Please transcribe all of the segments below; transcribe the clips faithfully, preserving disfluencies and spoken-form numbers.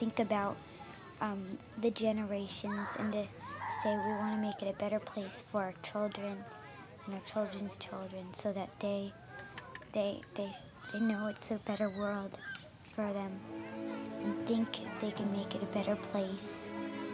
think about um, the generations and to say we want to make it a better place for our children and our children's children, so that they they they they know it's a better world for them and think if they can make it a better place.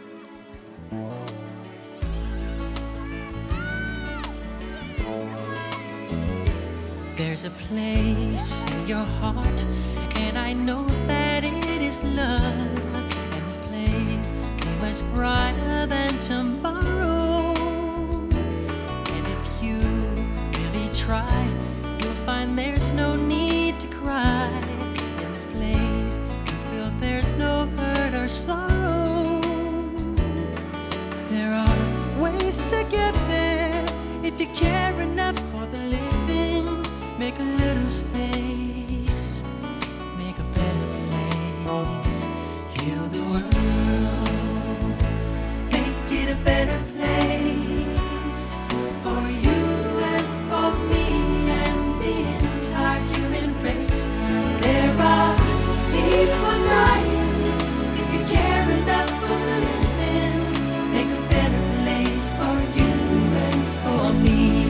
There's a place in your heart, and I know that it is love. And this place is much brighter than tomorrow. And if you really try, you'll find there's no need to cry. In this place, you feel there's no hurt or sorrow. There are ways to get there if you care enough for the living. Make a little space, make a better place. Heal the world, make it a better place for you and for me and the entire human race. There are people dying. If you care enough for the living, make a better place for you and for me.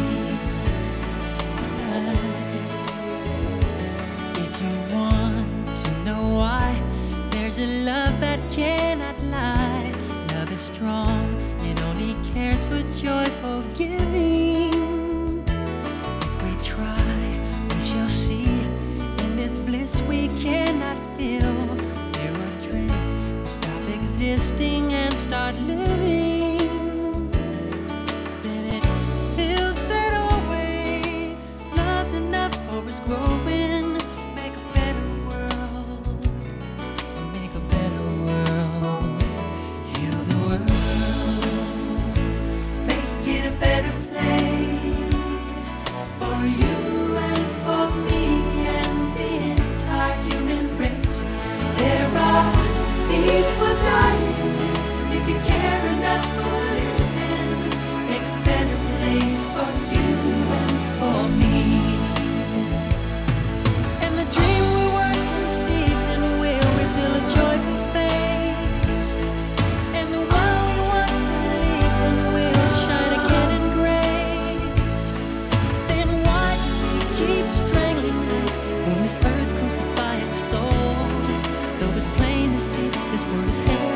If you want to know why, there's a love that cannot lie. Love is strong, it only cares for joyful giving. If we try, we shall see. In this bliss we cannot feel. There are dreams, we stop existing and start living. Then it feels that always love's enough for us growing. Make a better world, make a better world. Heal the world, make it a better place for you and for me and the entire human race. There are people dying. If you care enough for living, make a better place for you and for me. And the dream we were conceived and will reveal a joyful face. And the world we once believed in will shine again in grace. Then why do we keep strangling when this earth crucify its soul? Though it's plain to see this world is hell.